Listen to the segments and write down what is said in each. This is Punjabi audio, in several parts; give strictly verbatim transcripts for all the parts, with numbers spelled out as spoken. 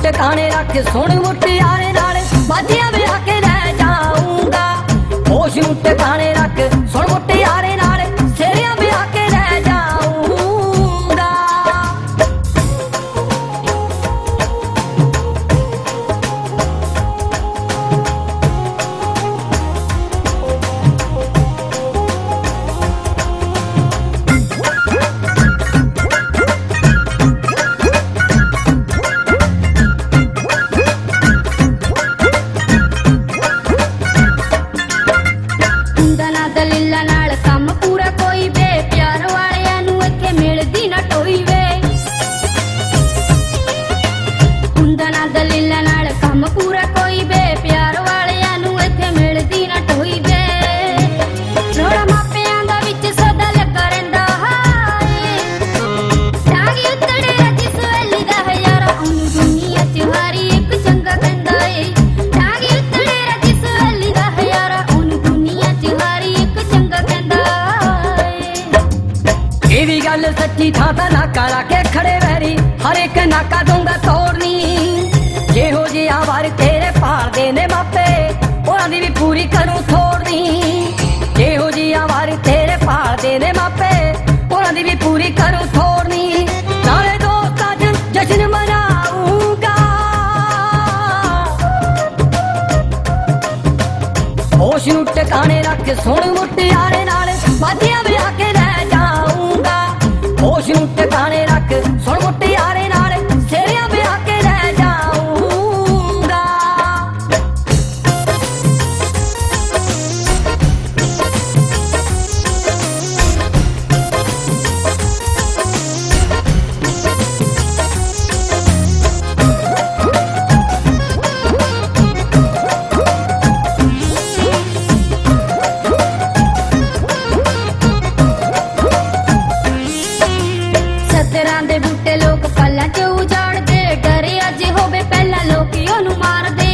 ਟਿਕਾਣੇ ਰੱਖ ਸੁਣ ਮੁਟਿਆਰੇ ਨਾਲ ਬਾਜੀਆਂ ਵਿਆਹ ਕੇ ਲੈ ਜਾਊਂਗਾ। ਹੋਸ਼ ਨੂੰ ਟਿਕਾਣੇ ਰੱਖ ਸੁਣ ਮੁਟਿਆਰੇ ਨਾਲ ਸਿਰਿਆਂ ਵਿਆਹ ਕੇ ਲੈ ਜਾਊਂਗਾ। ਦਲੀਲਾਂ ਨਾਲ ਕੰਮ ਪੂਰਾ ਕੋਈ ਵੇ ਪਿਆਰ ਵਾਲਿਆਂ ਨੂੰ ਇੱਥੇ ਮਿਲਦੀ ਨਾ ਟੋਈ ਵੇ। ਹੁੰਦਾ ਨਾ ਦਲੀਲਾਂ ਨਾਲ ਕੰਮ ਪੂਰਾ ਕੋਈ ਵੇ ਪਿਆਰ ਵਾਲਿਆਂ ਨੂੰ ਇੱਥੇ ਮਿਲਦੀ ਨਾ ਟੋਈ ਵੇ। ਰੋੜਾ ਮਾਪਿਆਂ ਦਾ ਵਿੱਚ ਸਦਾ ਲੱਗਾ ਰਹਿੰਦਾ ਹਾਏ ਡਾਂਗੀ ਉੱਤੜੇ ਰੱਜੀ ਸਵੇਲੀ ਦਾ ਹਜ਼ਾਰਾ ਉਹਨੂੰ ਦੁਨੀਆ ਚ ਹਾਰੀ ਇੱਕ ਚੰਗਾ ਕਹਿੰਦਾ ਏ। ਡਾਂਗੀ ਉੱਤੜੇ ਰੱਜੀ ਸਵੇਲੀ ਦਾ ਹਜ਼ਾਰਾ ਉਹਨੂੰ ਦੁਨੀਆ ਚ ਹਾਰੀ ਇਹ ਵੀ ਗੱਲ ਸੱਚੀ ਥਾਂ ਤਾਂ ਨਾਕਾ ਲਾ ਕੇ ਖੜੇ ਵੈਰੀ ਹਰ ਇੱਕ ਨਾਕਾ ਦੂੰਗਾ ਤੋੜਨੀ। ਜਿਹੋ ਜਿਹਾ ਵਾਰ ਤੇਰੇ ਭਾਲਦੇ ਨੇ ਮਾਪੇ ਉਹਨਾਂ ਦੀ ਵੀ ਪੂਰੀ ਕਰੂੰ ਥੋੜਨੀ। ਜਿਹੋ ਜਿਹਾ ਵਾਰ ਤੇਰੇ ਭਾਲਦੇ ਨੇ ਮਾਪੇ ਉਹਨਾਂ ਦੀ ਵੀ ਪੂਰੀ ਕਰੂੰ ਥੋੜਨੀ। ਨਾਲੇ ਦੋਸਤਾਂ ਚ ਜਸ਼ਨ ਮਨਾਊਂਗਾ। ਹੋਸ਼ ਨੂੰ ਟਿਕਾਣੇ ਰੱਖ ਸੁਣ ਮੁਟਿਆਰੇ ਨਾਲ ਬਾਜੀਆਂ ਵਿਆਹ ਕੇ ਲੈ ਜਾਊਂਗਾ। ਹੋਸ਼ ਨੂੰ ਟਿਕਾਣੇ ਰੱਖ ਸੁਣ ਮੁਟਿਆਰੇ ਨਾਲ ਸਿਰਿਆਂ ਵਿਆਹ ਕੇ ਲੈ ਜਾਊਂਗਾ। ਸੱਤਰਾਂ ਦੇ ਬੂਟੇ ਲੋਕ ਪੱਲਾਂ ਚ ਉਜਾੜਦੇ ਡਰੇ ਅੱਜ ਹੋਵੇ ਪਹਿਲਾਂ ਲੋਕੀ ਉਹਨੂੰ ਮਾਰਦੇ।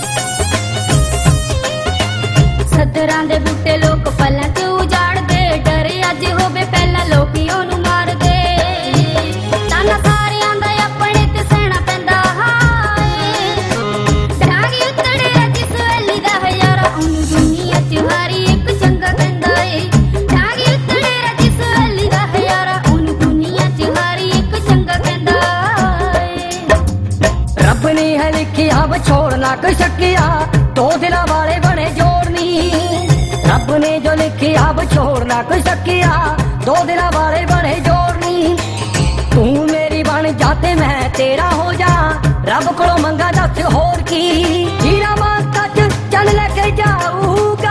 ਸੱਤਰਾਂ ਦੇ ਬੂਟੇ ਲੋਕ ਪੱਲਾਂ ਚ ਉਜਾੜਦੇ ਡਰੇ ਅੱਜ ਹੋਵੇ ਪਹਿਲਾਂ ਲੋਕੀ ਉਹਨੂੰ ਮਾਰਦੇ। ਤਾਨਾ ਸਾਰਿਆਂ ਦਾ ਆਪਣੇ ਤੇ ਸਹਿਣਾ ਪੈਂਦਾ ਹਾਏ ਡਾਂਗੀ ਉੱਤੜੇ ਅੱਜ ਸਵੇਲੀ ਦਾ ਹਜ਼ਾਰਾ ਉਹਨੂੰ ਦੁਨੀਆ ਚ ਹਾਰੀ ਇੱਕ ਚੰਗਾ ਕਹਿੰਦਾ ਏ। ਡਾਂਗੀ ਉੱਤੜੇ ਅੱਜ ਸਵੇਲੀ ਦਾ ਹਜ਼ਾਰਾ ਉਹਨੂੰ ਦੁਨੀਆ ਚ ਹਾਰੀ ਇੱਕ ਚੰਗਾ ਕਹਿੰਦਾ ਏ। ਰੱਬ ਨੇ ਹੈ ਲਿਖਿਆ ਵਿਛੋੜਨਾ ਕੋਈ ਸ਼ੱਕਿਆ ਦੋ ਦਿਲਾਂ ਵਾਲੇ ਬਣੇ ਜੋੜਨੀ। ਰੱਬ ਨੇ ਜੋ ਲਿਖਿਆ ਵਿਛੋੜਨਾ ਕੋਈ ਸ਼ੱਕਿਆ ਦੋ ਦਿਲਾਂ ਵਾਲੇ ਬਣੇ ਜੋੜਨੀ। ਤੂੰ ਮੇਰੀ ਬਣ ਜਾ ਤੇ ਮੈਂ ਤੇਰਾ ਹੋ ਜਾ ਰੱਬ ਕੋਲੋਂ ਮੰਗਾ ਦੱਸ ਹੋਰ ਕੀ। ਹੀਰਾ ਮਾਤਾ ਚ ਚੰਨ ਲੈ ਕੇ ਜਾਊਗਾ।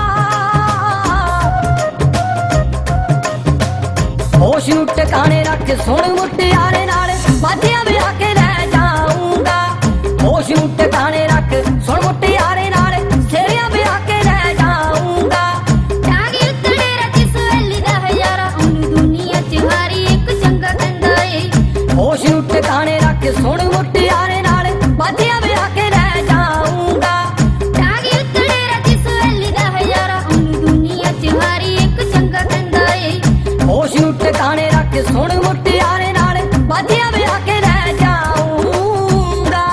ਹੋਸ਼ ਨੂੰ ਟਿਕਾਣੇ ਰੱਖ ਸੁਣ ਮੁਟਿਆਰੇ ਨਾਲ ਬਾਜੀਆਂ ਵਿਆਹ ਕੇ ਲੈ ਜਾਊਂਗਾ। ਹੋਸ਼ ਨੂੰ ਟਿਕਾਣੇ ਰੱਖ ਸੁਣ ਮੁਟਿਆਰੇ ਨਾਲ ਸਿਰਿਆਂ ਵਿਆਹ ਕੇ ਲੈ ਜਾਊਂਗਾ। ਡਾਂਗੀ ਉੱਤੜੇ ਰੱਜੀ ਸਵੇਲੀ ਦਾ ਹਜ਼ਾਰਾ ਉਹਨੂੰ ਦੁਨੀਆ ਚ ਹਾਰੀ ਇੱਕ ਚੰਗਾ ਕਹਿੰਦਾ ਏ। ਹੋਸ਼ ਨੂੰ ਟਿਕਾਣੇ ਰੱਖ ਸੁਣ ਮੁਟਿਆਰੇ ਨਾਲ ਬਾਜੀਆਂ ਵਿਆਹ ਕੇ ਲੈ ਜਾਊਂਗਾ। ਡਾਂਗੀ ਉੱਤੜੇ ਰੱਜੀ ਸਵੇਲੀ ਦਾ ਹਜ਼ਾਰਾ ਉਹਨੂੰ ਦੁਨੀਆ ਚ ਹਾਰੀ ਇੱਕ ਚੰਗਾ ਕਹਿੰਦਾ ਏ। ਹੋਸ਼ ਨੂੰ ਟਿਕਾਣੇ ਰੱਖ ਸੁਣ